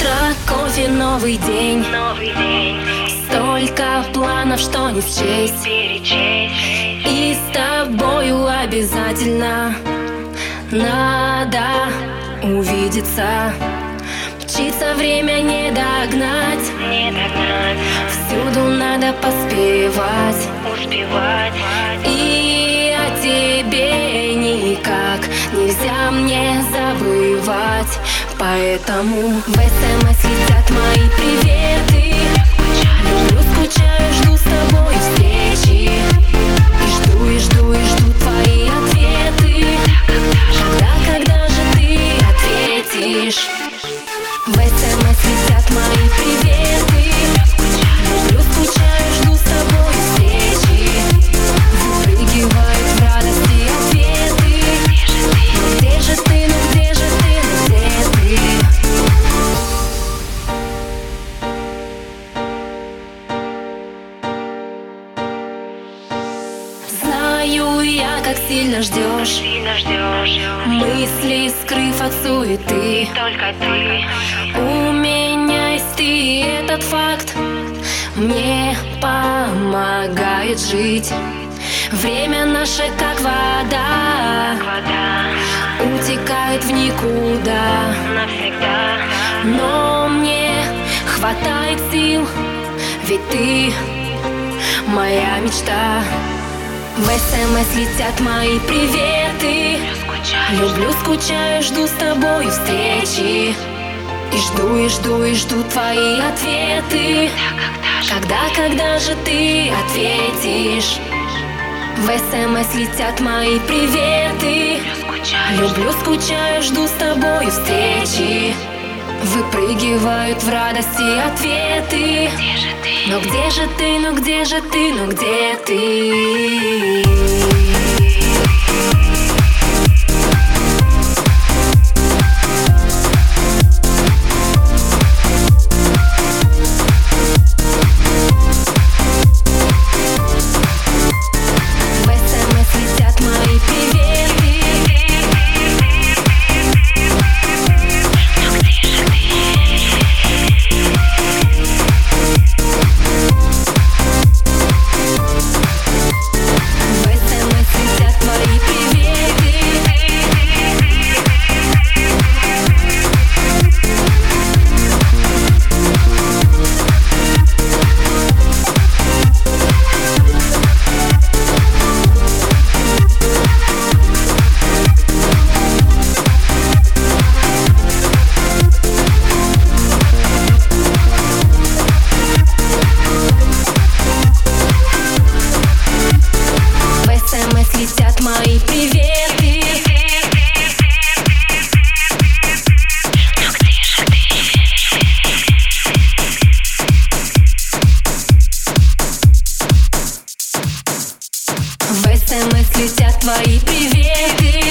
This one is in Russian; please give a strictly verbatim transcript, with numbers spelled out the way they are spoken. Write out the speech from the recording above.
утро, кофе, новый день. Новый день. Столько планов, что не счесть. Перечесть. И с тобою обязательно надо увидеться. Мчится время не догнать, Не догнать. всюду надо поспевать. Успевать. И о тебе никак нельзя мне забывать. Поэтому в СМС летят мои приветы. Люблю, скучаю, жду с тобой встречи. И жду, и жду, и жду твои ответы. Когда, когда же ты ответишь? В СМС летят мои приветы. Люблю, скучаю, жду с тобой встречи. Выпрыгивают в радости ответы. Ну где же ты, ну где же ты, ну где ты? Знаю я, как сильно ждешь, Сильно ждешь. мысли скрыв от суеты. Только ты. У меня есть ты, этот факт мне помогает жить. Время наше как вода, Вода. утекает в никуда. Навсегда. Но мне хватает сил, ведь ты моя мечта. В СМС летят мои приветы. Скучаю. Люблю, скучаю, жду с тобой встречи. И жду, и жду, и жду твои ответы. Когда, когда же ты ответишь? В СМС летят мои приветы. Скучаю. Люблю, скучаю, жду с тобой встречи. Выпрыгивают в радости ответы. Где же ты? Но где же ты, ну где же ты, ну где ты? Летят мои приветы. Ну где же ты? В СМС летят твои приветы.